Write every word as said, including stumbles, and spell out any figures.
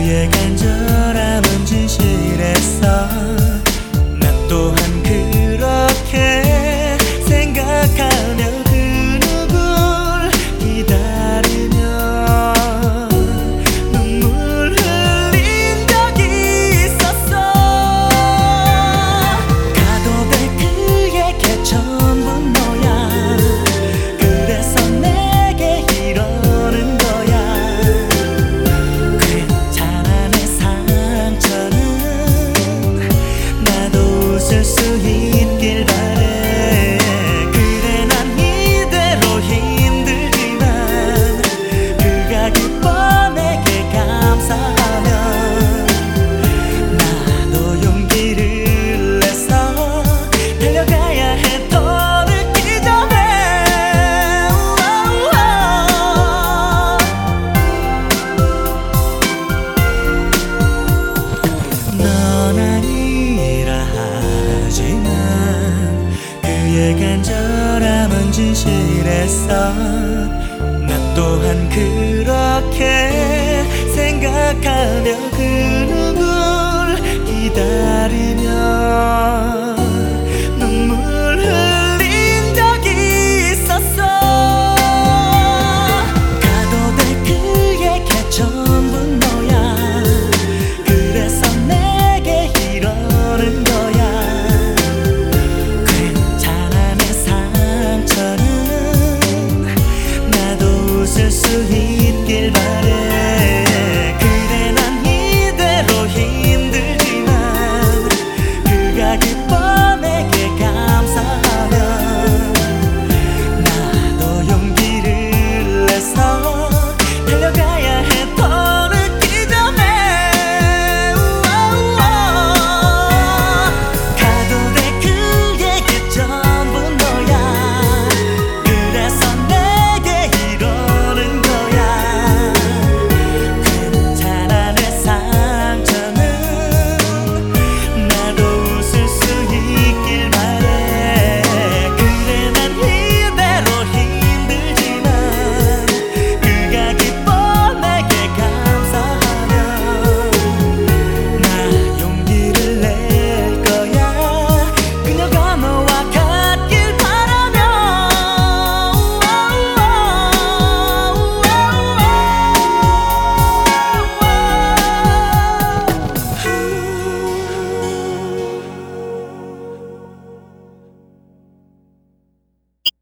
그의 간절함은 진실했어. 나 또한 그렇게 생각하며 그 누굴 기다리며 눈물 흘린 적이 있었어. 가도 될 그에게 전부 너야. 그래서 내게 이러는 거야. 괜찮아 내 상처는 나도 웃을 수 있길 바래. 그래 난 이대로 힘들지만 그가 기뻐 내게 감사하면 나도 용기를 내서 달려가야 해. 더 늦기 전에. 넌 아니라 하지만 그의 간절함은 진실했어. 나 또한 그렇게 생각하며